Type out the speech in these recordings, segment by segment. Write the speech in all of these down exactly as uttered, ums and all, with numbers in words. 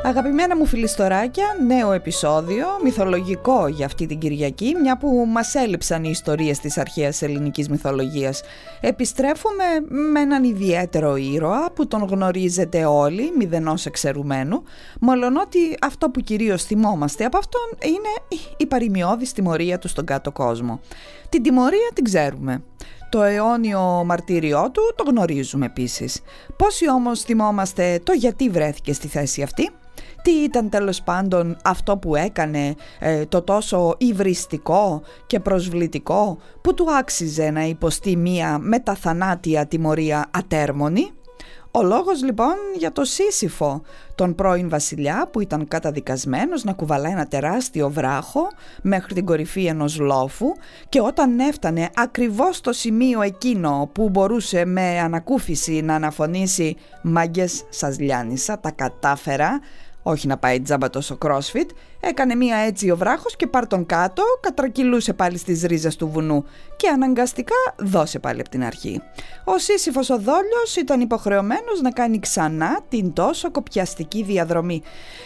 Αγαπημένα μου φιλιστοράκια, νέο επεισόδιο, μυθολογικό για αυτή την Κυριακή, μια που μας έλειψαν οι ιστορίες της αρχαίας ελληνικής μυθολογίας. Επιστρέφουμε με έναν ιδιαίτερο ήρωα που τον γνωρίζετε όλοι, μηδενός εξαιρουμένου, μολονότι αυτό που κυρίως θυμόμαστε από αυτόν είναι η παροιμιώδης τιμωρία του στον κάτω κόσμο. Την τιμωρία την ξέρουμε. Το αιώνιο μαρτύριό του το γνωρίζουμε επίσης. Πόσοι όμως θυμόμαστε το γιατί βρέθηκε στη θέση αυτή? Τι ήταν τέλος πάντων αυτό που έκανε ε, το τόσο υβριστικό και προσβλητικό που του άξιζε να υποστεί μία μεταθανάτια τιμωρία ατέρμονη? Ο λόγος λοιπόν για το Σύσυφο, τον πρώην βασιλιά που ήταν καταδικασμένος να κουβαλάει ένα τεράστιο βράχο μέχρι την κορυφή ενός λόφου, και όταν έφτανε ακριβώς στο σημείο εκείνο που μπορούσε με ανακούφιση να αναφωνήσει «Μάγκες, σας λιάνισα, τα κατάφερα», όχι να πάει τζάμπα τόσο CrossFit, έκανε μία έτσι ο βράχος και πάρ' τον κάτω, κατρακυλούσε πάλι στις ρίζες του βουνού και αναγκαστικά δώσε πάλι από την αρχή. Ο Σύσυφος ο δόλιος ήταν υποχρεωμένος να κάνει ξανά την τόσο κοπιαστική διαδρομή.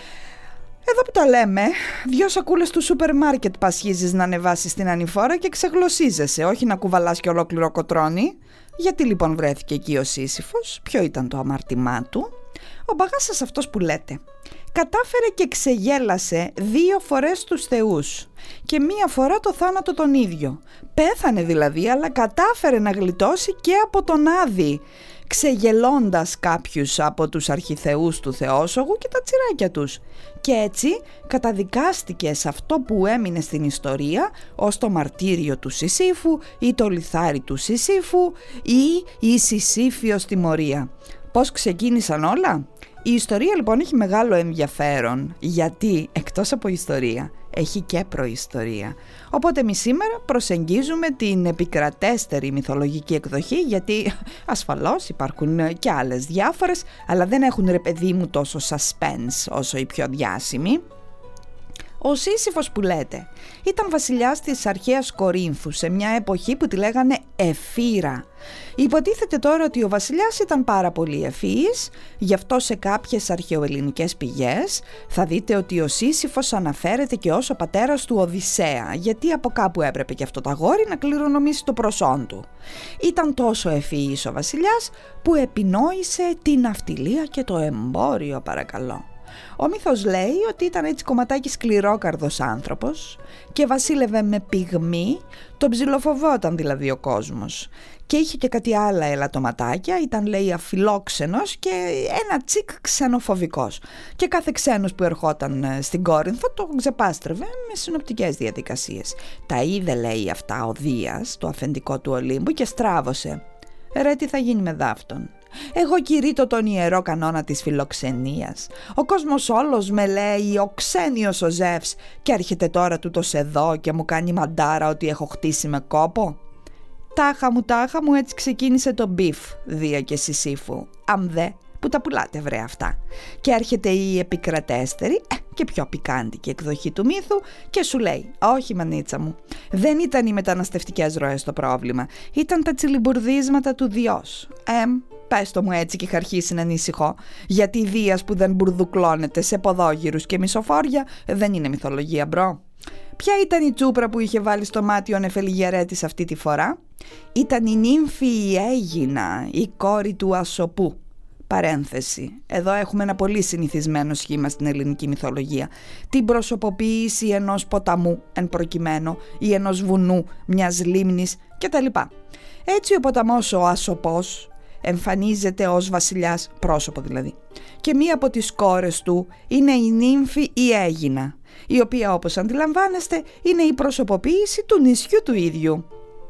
Εδώ που τα λέμε, δυο σακούλες του σούπερ μάρκετ πασχίζεις να ανεβάσεις την ανηφόρα και ξεγλωσσίζεσαι, όχι να κουβαλάς και ολόκληρο κοτρώνι. Γιατί λοιπόν βρέθηκε εκεί ο Σύσυφος, ποιο ήταν το αμάρτημά του? Ο μπαγάσας αυτός που λέτε κατάφερε και ξεγέλασε δύο φορές τους θεούς και μία φορά το θάνατο τον ίδιο. Πέθανε δηλαδή, αλλά κατάφερε να γλιτώσει και από τον Άδη, ξεγελώντας κάποιους από τους αρχιθεούς του Θεόσογου και τα τσιράκια τους. Και έτσι καταδικάστηκε σε αυτό που έμεινε στην ιστορία ως το μαρτύριο του Σισίφου ή το λιθάρι του Σισίφου ή η Σισίφιος τιμωρία. Πώς ξεκίνησαν όλα? Η ιστορία λοιπόν έχει μεγάλο ενδιαφέρον, γιατί εκτός από ιστορία έχει και προϊστορία. Οπότε εμείς σήμερα προσεγγίζουμε την επικρατέστερη μυθολογική εκδοχή, γιατί ασφαλώς υπάρχουν και άλλες διάφορες, αλλά δεν έχουν ρε παιδί μου τόσο suspense όσο οι πιο διάσημοι. Ο Σύσυφος που λέτε ήταν βασιλιάς της αρχαίας Κορίνθου σε μια εποχή που τη λέγανε Εφήρα. Υποτίθεται τώρα ότι ο βασιλιάς ήταν πάρα πολύ ευφυής, γι' αυτό σε κάποιες αρχαιοελληνικές πηγές θα δείτε ότι ο Σύσυφος αναφέρεται και ως ο πατέρας του Οδυσσέα, γιατί από κάπου έπρεπε και αυτό το αγόρι να κληρονομήσει το προσόν του. Ήταν τόσο ευφυής ο βασιλιάς που επινόησε την ναυτιλία και το εμπόριο, παρακαλώ. Ο μύθος λέει ότι ήταν έτσι κομματάκι σκληρόκαρδος άνθρωπος και βασίλευε με πυγμή, τον ψιλοφοβόταν δηλαδή ο κόσμος. Και είχε και κάτι άλλα ελαττωματάκια, ήταν λέει αφιλόξενος και ένα τσικ ξενοφοβικός. Και κάθε ξένος που ερχόταν στην Κόρινθο τον ξεπάστρευε με συνοπτικές διαδικασίες. Τα είδε λέει αυτά ο Δίας, το αφεντικό του Ολύμπου, και στράβωσε. Ρε, τι θα γίνει με δάφτον? Εγώ κηρύττω τον ιερό κανόνα της φιλοξενίας. Ο κόσμος όλος με λέει ο ξένιος ο Ζεύς και έρχεται τώρα τούτος εδώ και μου κάνει μαντάρα ότι έχω χτίσει με κόπο. Τάχα μου, τάχα μου, έτσι ξεκίνησε το μπιφ Δία και Σισίφου. Αμδε που τα πουλάτε βρε αυτά. Και έρχεται η επικρατέστερη ε, και πιο πικάντικη εκδοχή του μύθου και σου λέει, όχι μανίτσα μου, δεν ήταν οι μεταναστευτικές ροές το πρόβλημα, ήταν τα τσιλιμπουρδίσματα του Διός. Εμ, πες το μου έτσι και είχα αρχίσει να ανησυχώ, γιατί Δίας που δεν μπουρδουκλώνεται σε ποδόγυρους και μισοφόρια δεν είναι μυθολογία μπρο. Ποια ήταν η τσούπρα που είχε βάλει στο μάτι ο Νεφελιγερέτης αυτή τη φορά? Ήταν η νύμφη η Αίγινα, η κόρη του Ασοπού. Παρένθεση, εδώ έχουμε ένα πολύ συνηθισμένο σχήμα στην ελληνική μυθολογία, την προσωποποίηση ενός ποταμού εν προκειμένου ή ενός βουνού, μιας λίμνης κτλ. Έτσι ο ποταμός ο Ασοπός εμφανίζεται ως βασιλιάς, πρόσωπο δηλαδή, και μία από τις κόρες του είναι η νύμφη η Αίγινα, η οποία όπως αντιλαμβάνεστε είναι η προσωποποίηση του νησιού του ίδιου.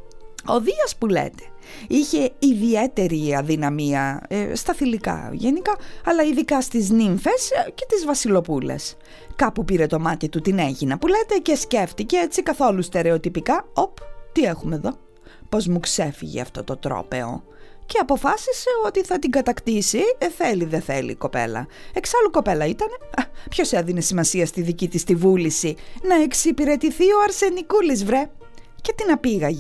Ο Δίας που λέτε είχε ιδιαίτερη αδυναμία ε, στα θηλυκά γενικά, αλλά ειδικά στις νύμφες και τις βασιλοπούλες. Κάπου πήρε το μάτι του την Αίγινα που λέτε και σκέφτηκε έτσι καθόλου στερεοτυπικά, οπ, τι έχουμε εδώ, πως μου ξέφυγε αυτό το τρόπεο. Και αποφάσισε ότι θα την κατακτήσει, ε, θέλει δεν θέλει η κοπέλα. Εξάλλου κοπέλα ήτανε, ποιος έδινε σημασία στη δική της τη βούληση να εξυπηρετηθεί ο Αρσενικούλης βρε. Και την απήγαγε.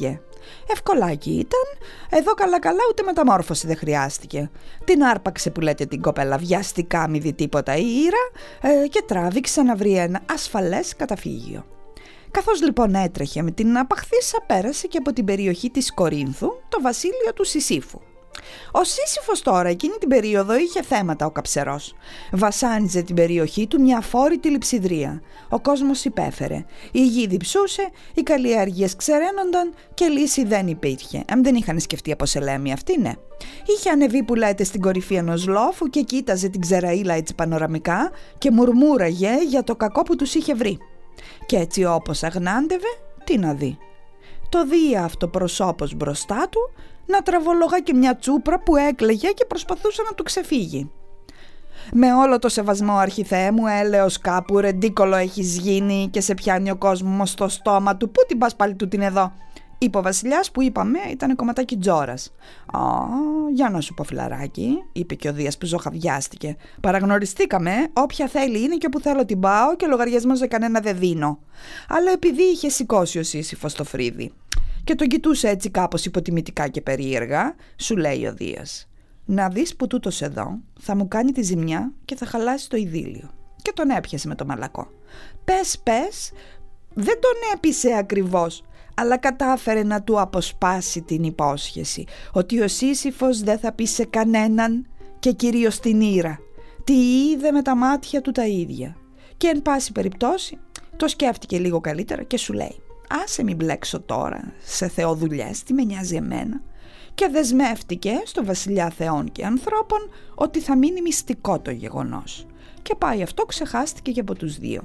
Ευκολάκι ήταν, εδώ καλά καλά ούτε μεταμόρφωση δεν χρειάστηκε. Την άρπαξε που λέτε την κοπέλα βιαστικά μη δει τίποτα η Ήρα ε, και τράβηξε να βρει ένα ασφαλές καταφύγιο. Καθώς λοιπόν έτρεχε με την απαχθήσα, πέρασε και από την περιοχή της Κορίνθου, το βασίλειο του Σισίφου. Ο Σύσυφος τώρα εκείνη την περίοδο είχε θέματα ο καψερός. Βασάνιζε την περιοχή του μια αφόρητη λειψιδρία. Ο κόσμος υπέφερε. Η γη διψούσε, οι καλλιέργειες ξεραίνονταν και λύση δεν υπήρχε. Αν δεν είχαν σκεφτεί από σελέμη αυτή, ναι. Είχε ανεβεί που λέτε στην κορυφή ενός λόφου και κοίταζε την ξεραΐλα έτσι πανοραμικά και μουρμούραγε για το κακό που τους είχε βρει. Και έτσι όπως αγνάντευε, τι να δει. Το δει αυτό προσώπος μπροστά του να τραβολογά και μια τσούπρα που έκλαιγε και προσπαθούσε να του ξεφύγει. «Με όλο το σεβασμό, αρχιθέ μου, έλεος κάπου ρεντίκολο έχεις γίνει και σε πιάνει ο κόσμος στο στόμα του. Πού την πας πάλι του την εδώ?» είπε ο βασιλιάς, που είπαμε ήταν κομματάκι τζόρας. «Α, για να σου πω φιλαράκι», είπε και ο Δίας που ζωχαβιάστηκε. «Παραγνωριστήκαμε, όποια θέλει είναι και όπου θέλω την πάω και λογαριασμό σε κανένα δεν δίνω». Αλλά επειδή είχε σηκώσει ο Σύσυφος το φρύδι και τον κοιτούσε έτσι κάπως υποτιμητικά και περίεργα, σου λέει ο Δίας: «Να δεις που τούτος εδώ θα μου κάνει τη ζημιά και θα χαλάσει το ειδήλιο». Και τον έπιασε με το μαλακό. «Πες, πες», δεν τον έπεισε ακριβώς, αλλά κατάφερε να του αποσπάσει την υπόσχεση ότι ο Σύσυφος δεν θα πει σε κανέναν και κυρίως την Ήρα. Τι είδε με τα μάτια του τα ίδια. Και εν πάση περιπτώσει το σκέφτηκε λίγο καλύτερα και σου λέει: «Άσε μην μπλέξω τώρα σε θεοδουλειές, τι με νοιάζει εμένα». Και δεσμεύτηκε στο βασιλιά θεών και ανθρώπων ότι θα μείνει μυστικό το γεγονός. Και πάει αυτό, ξεχάστηκε και από τους δύο.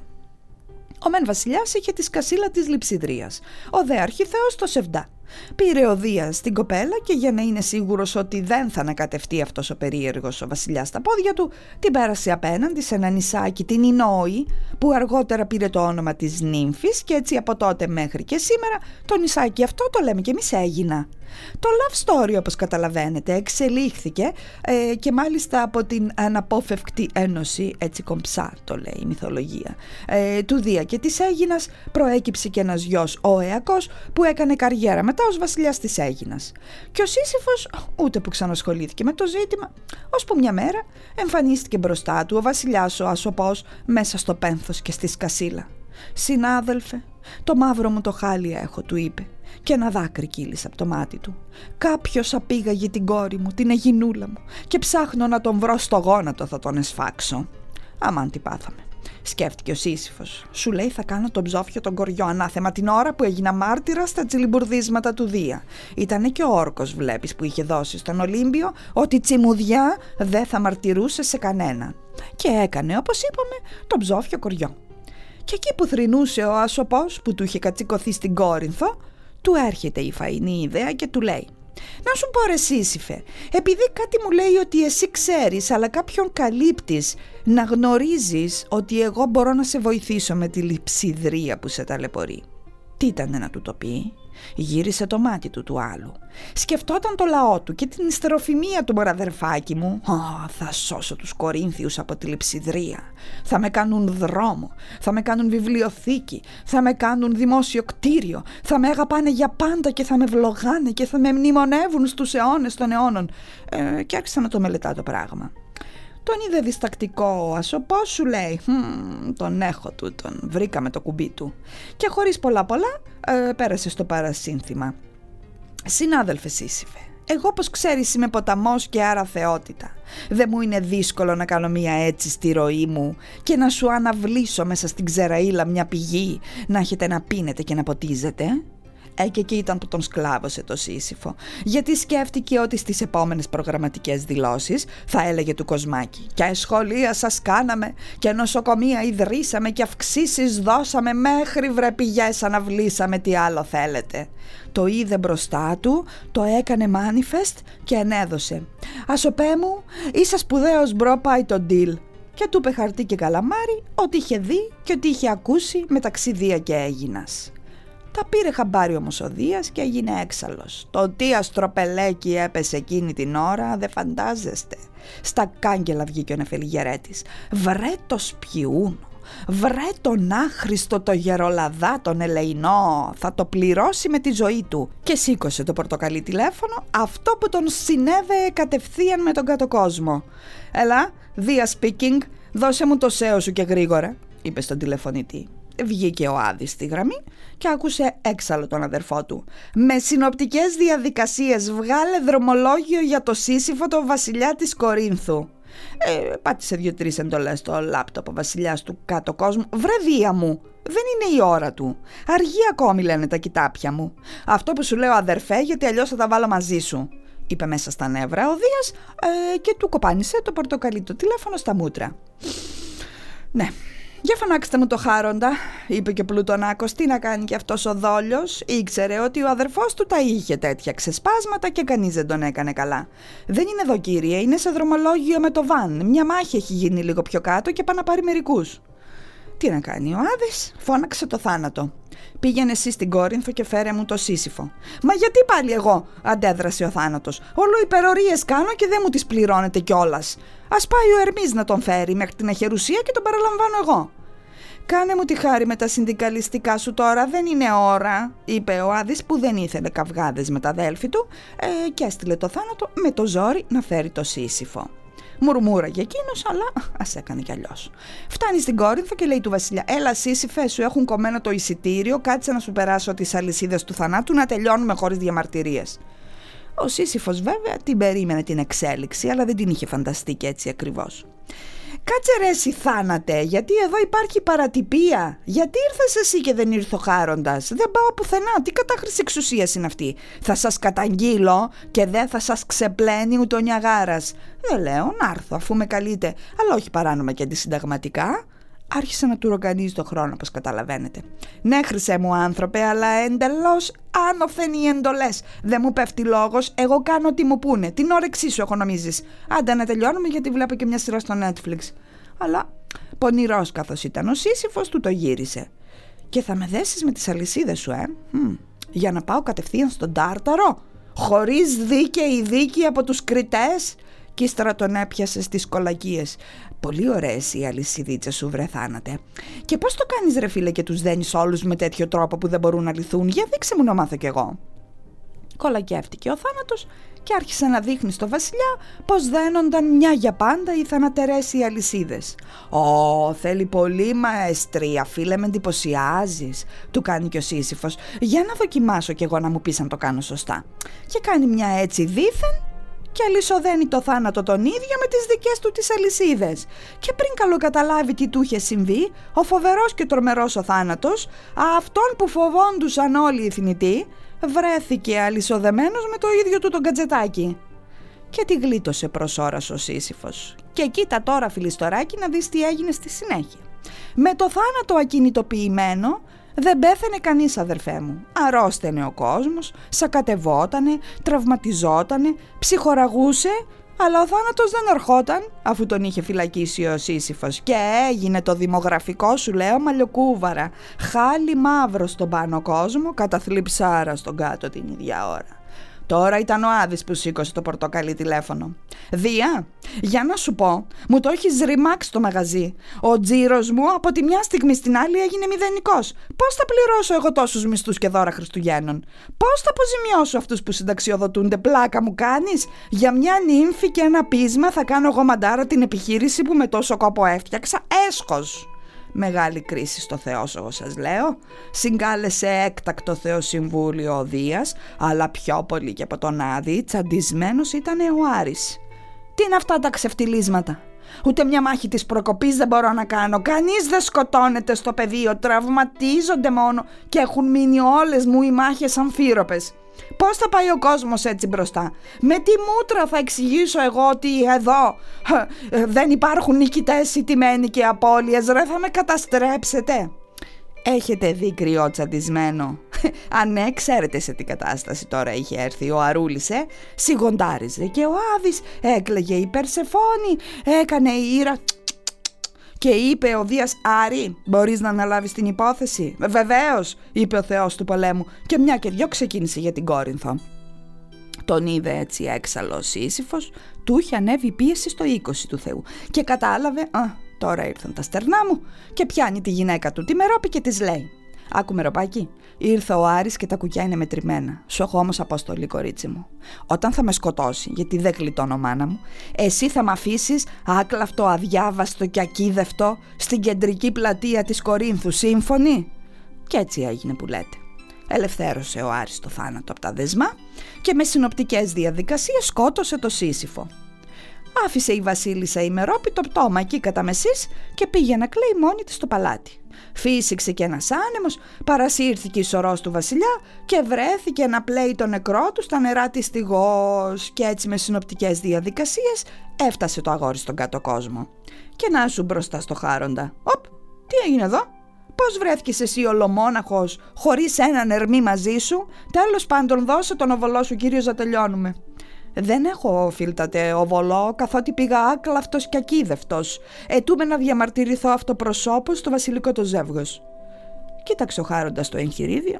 Ο μεν βασιλιάς είχε τη σκασίλα της λειψιδρίας, ο δε αρχιθέος το σεβδά. Πήρε ο Δίας την κοπέλα και για να είναι σίγουρος ότι δεν θα ανακατευτεί αυτός ο περίεργος ο βασιλιάς στα πόδια του, την πέρασε απέναντι σε ένα νησάκι, την Ινόη, που αργότερα πήρε το όνομα της Νύμφης, και έτσι από τότε μέχρι και σήμερα το νησάκι αυτό το λέμε και εμείς Αίγινα. Το love story, όπως καταλαβαίνετε, εξελίχθηκε ε, και μάλιστα από την αναπόφευκτη ένωση, έτσι κομψά το λέει η μυθολογία, ε, του Δία και της Αίγινας προέκυψε και ένας γιος, ο Αιακός, που έκανε καριέρα μετά ως βασιλιάς της Αίγινας. Και ο Σύσυφος ούτε που ξανασχολήθηκε με το ζήτημα, ώσπου μια μέρα εμφανίστηκε μπροστά του ο βασιλιάς ο Ασωπός μέσα στο πένθος και στη σκασίλα. «Συνάδελφε, το μαύρο μου το χάλι έχω», του είπε, και ένα δάκρυ κύλησε από το μάτι του. «Κάποιος απήγαγε την κόρη μου, την Αιγινούλα μου, και ψάχνω να τον βρω στο γόνατο, θα τον εσφάξω». «Αμάν τι πάθαμε», σκέφτηκε ο Σύσυφος. «Σου λέει θα κάνω τον ψόφιο τον κοριό ανάθεμα την ώρα που έγινα μάρτυρα στα τσιλιμπουρδίσματα του Δία. Ήτανε και ο όρκος, βλέπεις, που είχε δώσει στον Ολύμπιο ότι τσιμουδιά δεν θα μαρτυρούσε σε κανέναν. Και έκανε, όπως είπαμε, τον ψόφιο κοριό. Και εκεί που θρηνούσε ο Ασωπός, που του είχε κατσικωθεί στην Κόρινθο, του έρχεται η φαϊνή ιδέα και του λέει: «Να σου πω ρε Σύσυφε, επειδή κάτι μου λέει ότι εσύ ξέρεις αλλά κάποιον καλύπτεις, να γνωρίζεις ότι εγώ μπορώ να σε βοηθήσω με τη λειψιδρία που σε ταλαιπωρεί». Τι ήτανε να του το πει? Γύρισε το μάτι του του άλλου. Σκεφτόταν το λαό του και την ιστεροφημία του, μωραδερφάκι μου. «Ω, θα σώσω τους Κορίνθιους από τη λειψιδρία. Θα με κάνουν δρόμο, θα με κάνουν βιβλιοθήκη, θα με κάνουν δημόσιο κτίριο, θα με αγαπάνε για πάντα και θα με βλογάνε και θα με μνημονεύουν στους αιώνες των αιώνων». Ε, και άρχισα να το μελετά το πράγμα. Τον είδε διστακτικό ο Ασωπός, σου λέει: «Τον έχω τούτον, βρήκαμε το κουμπί του». Και χωρίς πολλά πολλά ε, πέρασε στο παρασύνθημα: «Συνάδελφε Σύσυφε, εγώ πως ξέρεις είμαι ποταμός και άρα θεότητα. Δεν μου είναι δύσκολο να κάνω μία έτσι στη ροή μου και να σου αναβλήσω μέσα στην ξεραΐλα μια πηγή να έχετε να πίνετε και να ποτίζετε». Ε, και εκεί ήταν που τον σκλάβωσε το Σύσυφο, γιατί σκέφτηκε ότι στις επόμενες προγραμματικές δηλώσεις θα έλεγε του Κοσμάκη: «Και σχολεία σας κάναμε και νοσοκομεία ιδρύσαμε και αυξήσεις δώσαμε, μέχρι βρε πηγές αναβλήσαμε, τι άλλο θέλετε». Το είδε μπροστά του, το έκανε manifest και ενέδωσε: «Ασωπέ μου, είσαι σπουδαίος μπρο, πάει το deal». Και του είπε χαρτί και καλαμάρι ό,τι είχε δει και ό,τι είχε ακούσει μεταξύ Δία και Αίγινας. Τα πήρε χαμπάρι όμως ο Δίας και έγινε έξαλλος. Το τι αστροπελέκι έπεσε εκείνη την ώρα δεν φαντάζεστε. Στα κάγκελα βγήκε ο νεφελιγερέτης: «Βρε το σπιούνο, «Βρε τον άχρηστο το γερολαδά τον ελεηνό, θα το πληρώσει με τη ζωή του». Και σήκωσε το πορτοκαλί τηλέφωνο, αυτό που τον συνέβαιε κατευθείαν με τον κάτω κόσμο. «Έλα, Δία speaking, δώσε μου το σέο σου και γρήγορα», είπε στον τηλεφωνητή. Βγήκε ο Άδης στη γραμμή και άκουσε έξαλλο τον αδερφό του. «Με συνοπτικές διαδικασίες βγάλε δρομολόγιο για το Σύσυφο το βασιλιά της Κορίνθου». Ε, πάτησε δύο-τρεις εντολές στο λάπτοπ ο βασιλιάς του κάτω κόσμου. «Βρε Δία μου, δεν είναι η ώρα του. Αργεί ακόμη, λένε τα κοιτάπια μου. Αυτό που σου λέω, αδερφέ, γιατί αλλιώς θα τα βάλω μαζί σου», είπε μέσα στα νεύρα ο Δίας, ε, και του κοπάνισε το πορτοκαλί το τηλέφωνο στα μούτρα. «Ναι, για φωνάξτε μου το Χάροντα», είπε και Πλουτονάκος. Τι να κάνει κι αυτός ο δόλιος, ήξερε ότι ο αδερφός του τα είχε τέτοια ξεσπάσματα και κανείς δεν τον έκανε καλά. «Δεν είναι εδώ, κύριε, είναι σε δρομολόγιο με το βαν. Μια μάχη έχει γίνει λίγο πιο κάτω και πάει να πάρει μερικούς». Τι να κάνει ο Άδης, φώναξε το θάνατο. «Πήγαινε εσύ στην Κόρινθο και φέρε μου το Σύσυφο». «Μα γιατί πάλι εγώ», αντέδρασε ο θάνατος. «Όλο υπερορίες κάνω και δεν μου τις πληρώνετε κιόλας. Ας πάει ο Ερμής να τον φέρει μέχρι την αχερουσία και τον παραλαμβάνω εγώ». «Κάνε μου τη χάρη με τα συνδικαλιστικά σου τώρα, δεν είναι ώρα», είπε ο Άδης που δεν ήθελε καυγάδες με τα αδέλφη του, ε, και έστειλε το θάνατο με το ζόρι να φέρει το Σύσυφο. Μουρμούραγε εκείνος, αλλά ας έκανε κι αλλιώς. Φτάνει στην Κόρινθο και λέει του βασιλιά: «Έλα, Σύσυφε, σου έχουν κομμένο το εισιτήριο, κάτσε να σου περάσω τις αλυσίδες του θανάτου να τελειώνουμε χωρίς διαμαρτυρίες». Ο Σύσυφος βέβαια την περίμενε την εξέλιξη, αλλά δεν την είχε φανταστεί και έτσι ακριβώς. «Κάτσε ρε εσύ θάνατε, γιατί εδώ υπάρχει παρατυπία. Γιατί ήρθες εσύ και δεν ήρθε ο Χάροντας? Δεν πάω πουθενά, τι κατάχρηση εξουσίας είναι αυτή? Θα σας καταγγείλω και δεν θα σας ξεπλένει ούτε ο Νιαγάρας. Δεν λέω να έρθω αφού με καλείτε, αλλά όχι παράνομα και αντισυνταγματικά». Άρχισε να του ρογκανίζει το χρόνο, όπως καταλαβαίνετε. «Ναι, χρυσέ μου άνθρωπε, αλλά εντελώς άνωθεν οι εντολές. Δεν μου πέφτει λόγος, εγώ κάνω ό,τι μου πούνε. Την όρεξή σου έχω νομίζεις. Άντε να τελειώνουμε, γιατί βλέπω και μια σειρά στο Netflix». Αλλά πονηρός καθώς ήταν ο Σύσυφος, του το γύρισε. «Και θα με δέσεις με τις αλυσίδες σου, ε, Μ, για να πάω κατευθείαν στον Τάρταρο, χωρίς δίκαιη δίκη από τους κριτές?» Κι ύστερα τον έπιασε στις κολακίες. «Πολύ ωραίες οι αλυσιδίτσες σου, βρε θάνατε. Και πώς το κάνεις ρε φίλε και τους δένεις όλους με τέτοιο τρόπο που δεν μπορούν να λυθούν? Για δείξε μου να μάθω κι εγώ». Κολακεύτηκε ο θάνατος και άρχισε να δείχνει στο βασιλιά πως δένονταν μια για πάντα οι θανατερές οι αλυσίδες. «Ω, θέλει πολύ μαεστρία, φίλε, με εντυπωσιάζεις», του κάνει και ο Σύσυφος. «Για να δοκιμάσω κι εγώ να μου πεις αν το κάνω σωστά». Και κάνει μια έτσι δήθεν και αλυσοδένει το θάνατο τον ίδιο με τις δικές του τις αλυσίδες. Και πριν καλοκαταλάβει τι του είχε συμβεί, ο φοβερός και τρομερός ο θάνατος, αυτόν που φοβόντουσαν όλοι οι θνητοί, βρέθηκε αλυσοδεμένος με το ίδιο του τον κατζετάκι. Και τη γλίτωσε προς ώρας ο Σύσυφος. Και κοίτα τώρα, φιλιστοράκι, να δεις τι έγινε στη συνέχεια. Με το θάνατο ακινητοποιημένο, δεν πέθανε κανείς, αδερφέ μου. Αρρώστενε ο κόσμος, σακατευότανε, τραυματιζότανε, ψυχοραγούσε, αλλά ο θάνατος δεν ερχόταν, αφού τον είχε φυλακίσει ο Σύσυφος. Και έγινε το δημογραφικό, σου λέω, μαλλιοκούβαρα. Χάλι μαύρο στον πάνω κόσμο, καταθλιψάρα στον κάτω την ίδια ώρα. Τώρα ήταν ο Άδης που σήκωσε το πορτοκαλί τηλέφωνο. «Δία, για να σου πω, μου το έχεις ρημάξει το μαγαζί. Ο τζίρος μου από τη μια στιγμή στην άλλη έγινε μηδενικός. Πώς θα πληρώσω εγώ τόσους μισθούς και δώρα Χριστουγέννων? Πώς θα αποζημιώσω αυτούς που συνταξιοδοτούνται? Πλάκα μου κάνεις? Για μια νύμφη και ένα πείσμα θα κάνω εγώ μαντάρα την επιχείρηση που με τόσο κόπο έφτιαξα? Έσχος!» Μεγάλη κρίση στο Θεόσογο, σας λέω. Συγκάλεσε έκτακτο Θεοσυμβούλιο ο Δίας, αλλά πιο πολύ και από τον Άδη τσαντισμένος ήταν ο Άρης. «Τι είναι αυτά τα ξεφτιλίσματα? Ούτε μια μάχη της προκοπής δεν μπορώ να κάνω. Κανείς δεν σκοτώνεται στο πεδίο, τραυματίζονται μόνο και έχουν μείνει όλες μου οι μάχες αμφίροπες. Πώς θα πάει ο κόσμος έτσι μπροστά? Με τι μούτρα θα εξηγήσω εγώ ότι εδώ δεν υπάρχουν νικητές, ηττημένοι και απώλειες? Ρε, θα με καταστρέψετε». Έχετε δει κρυό τσαντισμένο? Αν ναι, ξέρετε σε τι κατάσταση τώρα είχε έρθει ο Αρούλης, ε? Σιγοντάριζε και ο Άδης, έκλαιγε η Περσεφόνη, έκανε η Ήρα και είπε ο Δίας: «Άρη, μπορείς να αναλάβεις την υπόθεση?» «Βεβαίως», είπε ο θεός του πολέμου, και μια και δυο ξεκίνησε για την Κόρινθο. Τον είδε έτσι έξαλλο ο Σύσυφος, του είχε ανέβει η πίεση στο είκοσι του Θεού και κατάλαβε α, τώρα ήρθαν τα στερνά μου και πιάνει τη γυναίκα του τη Μερόπη και της λέει: «Άκου Μεροπάκη, ήρθε ο Άρης και τα κουκιά είναι μετρημένα. Σου έχω όμως αποστολή, κορίτσι μου. Όταν θα με σκοτώσει, γιατί δεν γλιτώνω μάνα μου, εσύ θα μ' αφήσεις άκλαυτο, αδιάβαστο και ακίδευτο στην κεντρική πλατεία της Κορίνθου, σύμφωνη?» Και έτσι έγινε που λέτε. Ελευθέρωσε ο Άρης το θάνατο από τα δεσμά και με συνοπτικές διαδικασίες σκότωσε το Σύσυφο. Άφησε η βασίλισσα η Μερόπη το πτώμα εκεί κατά μεσής και πήγε να κλαίει μόνη της στο παλάτι. Φύσηξε και ένας άνεμος, παρασύρθηκε η σωρός του βασιλιά και βρέθηκε να πλέει το νεκρό του στα νερά της Στιγός, και έτσι με συνοπτικές διαδικασίες έφτασε το αγόρι στον κάτω κόσμο. Και να σου μπροστά στο Χάροντα. «Οπ, τι έγινε εδώ? Πώς βρέθηκες εσύ ολομόναχος, χωρίς έναν ερμή μαζί σου? Τέλος πάντων, δώσε τον οβολό σου, Κύριος, να τελειώνουμε». «Δεν έχω, φίλτατε, οβολό, καθότι πήγα άκλαυτος και ακίδευτος. Ετούμε να διαμαρτυρηθώ αυτοπροσώπως στο βασιλικό το ζεύγος». Κοίταξε ο Χάροντας το εγχειρίδιο.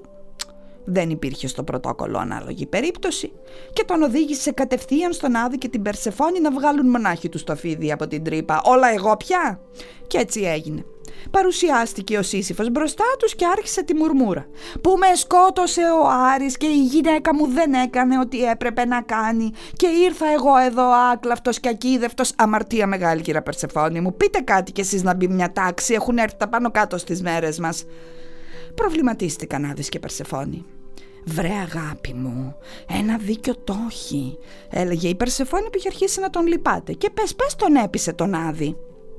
Δεν υπήρχε στο πρωτόκολλο ανάλογη περίπτωση και τον οδήγησε κατευθείαν στον Άδη και την Περσεφόνη να βγάλουν μονάχοι τους το φίδι από την τρύπα. «Όλα εγώ πια!» Και έτσι έγινε. Παρουσιάστηκε ο Σύσυφος μπροστά τους και άρχισε τη μουρμούρα. «Που με σκότωσε ο Άρης και η γυναίκα μου δεν έκανε ό,τι έπρεπε να κάνει και ήρθα εγώ εδώ άκλαυτος και ακίδευτος. Αμαρτία μεγάλη, κυρία Περσεφόνη μου. Πείτε κάτι κι εσείς να μπει μια τάξη, έχουν έρθει τα πάνω κάτω στις μέρες μας». Προβληματίστηκαν Άδης και Περσεφόνη. «Βρε αγάπη μου, ένα δίκιο το έχει», έλεγε η Περσεφόνη που είχε αρχίσει να τον λυπάται. «Και πες, πες τον έπεισε τον Άδη.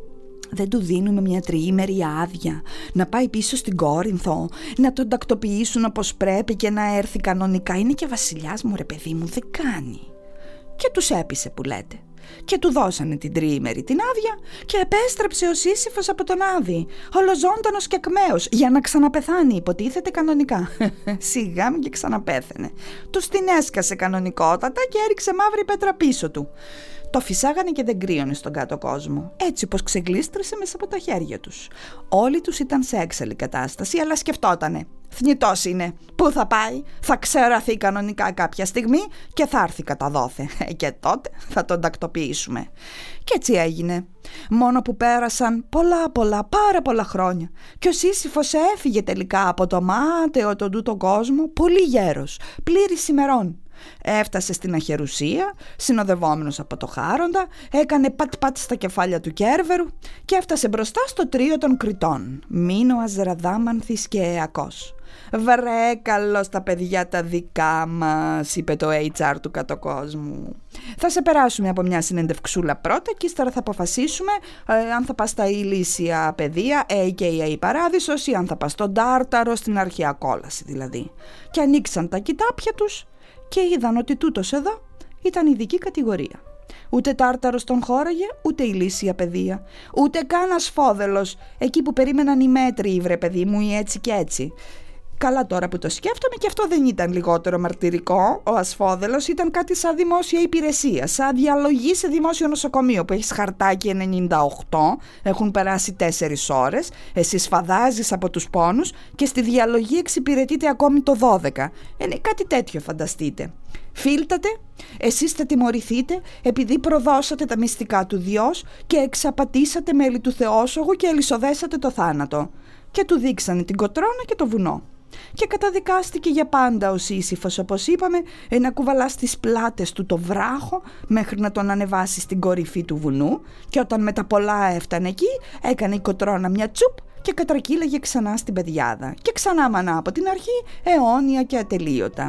Δεν του δίνουμε μια τριήμερη άδεια να πάει πίσω στην Κόρινθο, να τον τακτοποιήσουν όπως πρέπει και να έρθει κανονικά? Είναι και βασιλιάς μου, ρε παιδί μου, δεν κάνει». Και τους έπεισε που λέτε. Και του δώσανε την τριήμερη την άδεια και επέστρεψε ο Σύσυφος από τον Άδη, ολοζώντανος και ακμαίος, για να ξαναπεθάνει, υποτίθεται κανονικά. Σιγά μην και ξαναπέθαινε. Τους την έσκασε κανονικότατα και έριξε μαύρη πέτρα πίσω του. Το φυσάγανε και δεν κρύωνε στον κάτω κόσμο, έτσι πως ξεγλίστρησε μέσα από τα χέρια τους. Όλοι τους ήταν σε έξαλλη κατάσταση, αλλά σκεφτότανε. Θνητός είναι. Πού θα πάει? Θα ξεραθεί κανονικά κάποια στιγμή και θα έρθει κατά δόθε. Και τότε θα τον τακτοποιήσουμε. Και έτσι έγινε. Μόνο που πέρασαν πολλά πολλά πάρα πολλά χρόνια και ο Σύσυφος έφυγε τελικά από το μάταιο τον τούτο κόσμο πολύ γέρος, πλήρης ημερών. Έφτασε στην αχερουσία, συνοδευόμενος από το Χάροντα, έκανε πατ-πατ στα κεφάλια του Κέρβερου και έφτασε μπροστά στο τρίο των Κριτών, Μίνωας, Ραδάμανθης και Αιακός. «Βρε καλώς τα παιδιά τα δικά μας», είπε το έιτς αρ του κατοκόσμου. «Θα σε περάσουμε από μια συνεντευξούλα πρώτα και ύστερα θα αποφασίσουμε ε, αν θα πας στα ηλίσια παιδεία, έι κέι έι Παράδεισος, ή αν θα πας στον Τάρταρο, στην αρχαία κόλαση δηλαδή». Και ανοίξαν τα κοιτάπια τους και είδαν ότι τούτος εδώ ήταν ειδική κατηγορία. Ούτε Τάρταρος τον χώραγε, ούτε ηλίσια παιδεία, ούτε καν Ασφόδελος, εκεί που περίμεναν οι μέτριοι, βρε παιδί μου, ή έτσι και έτσι. Καλά τώρα που το σκέφτομαι, και αυτό δεν ήταν λιγότερο μαρτυρικό. Ο Ασφόδελος ήταν κάτι σαν δημόσια υπηρεσία, σαν διαλογή σε δημόσιο νοσοκομείο που έχεις χαρτάκι ενενήντα οκτώ, έχουν περάσει τέσσερις ώρες, εσύ σφαδάζεις από τους πόνους και στη διαλογή εξυπηρετείται ακόμη το δώδεκα. Είναι κάτι τέτοιο, φανταστείτε. Φίλτατε, εσείς θα τιμωρηθείτε επειδή προδώσατε τα μυστικά του Διός και εξαπατήσατε μέλη του Θεόσογου και ελισοδέσατε το θάνατο. Και του δείξανε την κοτρώνα και το βουνό. Και καταδικάστηκε για πάντα ο Σύσυφος, όπως είπαμε, να κουβαλά στις πλάτες του το βράχο μέχρι να τον ανεβάσει στην κορυφή του βουνού, και όταν με τα πολλά έφτανε εκεί, έκανε η κοτρώνα μια τσουπ και κατρακύλαγε ξανά στην πεδιάδα και ξανά μανά από την αρχή, αιώνια και ατελείωτα.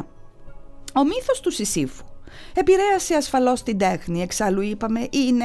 Ο μύθος του Σισίφου επηρέασε ασφαλώς την τέχνη, εξάλλου είπαμε είναι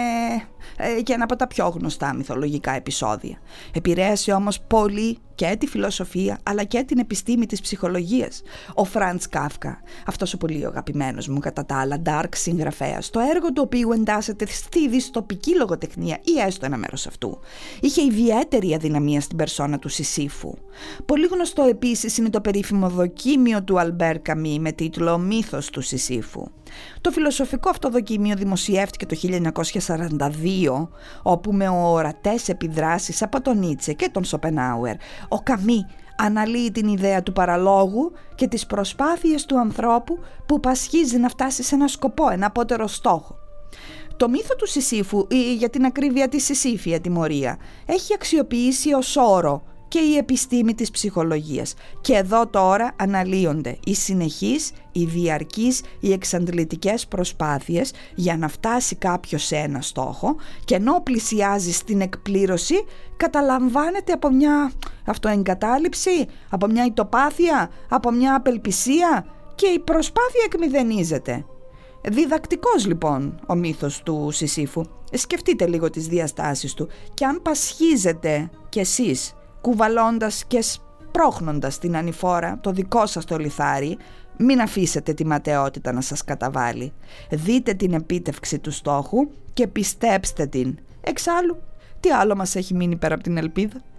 ε, και ένα από τα πιο γνωστά μυθολογικά επεισόδια. Επηρέασε όμως πολύ και τη φιλοσοφία αλλά και την επιστήμη της ψυχολογίας. Ο Φραντς Κάφκα, αυτός ο πολύ αγαπημένος μου κατά τα άλλα dark συγγραφέας, το έργο του οποίου εντάσσεται στη δυστοπική λογοτεχνία ή έστω ένα μέρος αυτού, είχε ιδιαίτερη αδυναμία στην περσόνα του Σισίφου. Πολύ γνωστό επίσης είναι το περίφημο δοκίμιο του Αλμπέρ Καμί με τίτλο «Μύθος του Σισίφου». Το φιλοσοφικό αυτό δοκίμιο δημοσιεύτηκε το χίλια εννιακόσια σαράντα δύο, όπου με ορατές επιδράσεις από τον Νίτσε και τον Σοπενάουερ, ο Καμί αναλύει την ιδέα του παραλόγου και τις προσπάθειες του ανθρώπου που πασχίζει να φτάσει σε ένα σκοπό, ένα απότερο στόχο. Το μύθο του Σισίφου, ή για την ακρίβεια τη Σισίφια τιμωρία, έχει αξιοποιήσει ως όρο και η επιστήμη της ψυχολογίας. Και εδώ τώρα αναλύονται οι συνεχείς, οι διαρκείς, οι εξαντλητικές προσπάθειες για να φτάσει κάποιος σε ένα στόχο, και ενώ πλησιάζει στην εκπλήρωση καταλαμβάνεται από μια αυτοεγκατάλειψη, από μια ητοπάθεια, από μια απελπισία, και η προσπάθεια εκμηδενίζεται. Διδακτικός λοιπόν ο μύθος του Σισίφου. Σκεφτείτε λίγο τις διαστάσεις του, και αν πασχίζετε κι εσείς κουβαλώντας και σπρώχνοντας την ανηφόρα το δικό σας το λιθάρι, μην αφήσετε τη ματαιότητα να σας καταβάλει. Δείτε την επίτευξη του στόχου και πιστέψτε την. Εξάλλου, τι άλλο μας έχει μείνει πέρα από την ελπίδα?